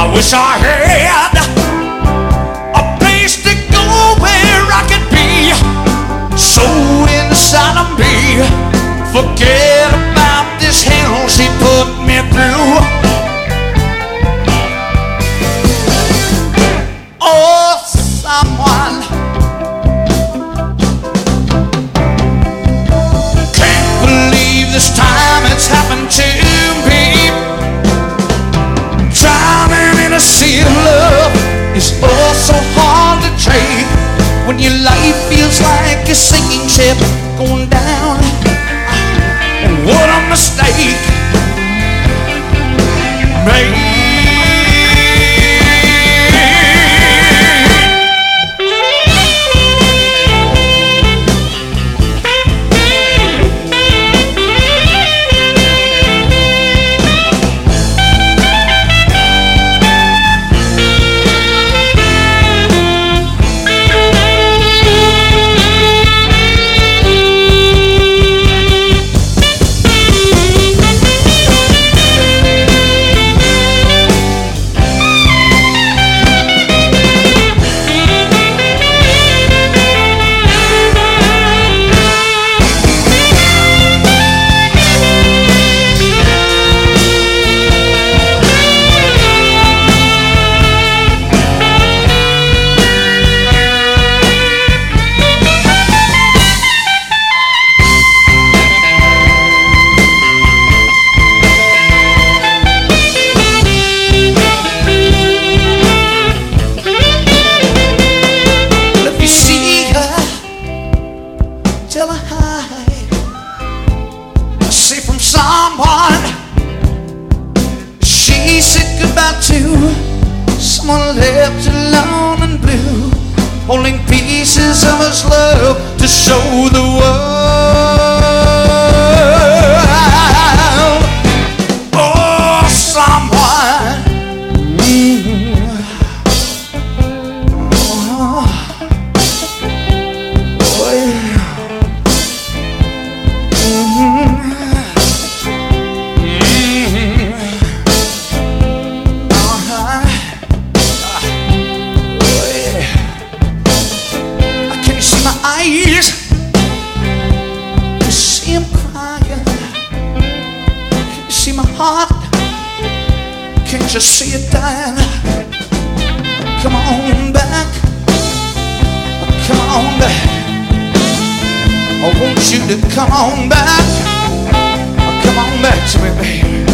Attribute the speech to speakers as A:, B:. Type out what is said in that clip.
A: wish I had a place to go where I could be so inside of me. Forget about this hell she put me through. Oh, someone, can't believe this time it's happened to me. Drowning in a sea of love is oh so hard to take when your life feels like a sinking ship going down. What a mistake made. Tell her hi. Say from someone she said goodbye to, someone left alone and blue, holding pieces of his love to show the world. Oh, someone, oh, yeah. Eyes, you see him crying. Can you see my heart? Can't you see it dying? Come on back, come on back. I want you to come on back, come on back to me, baby.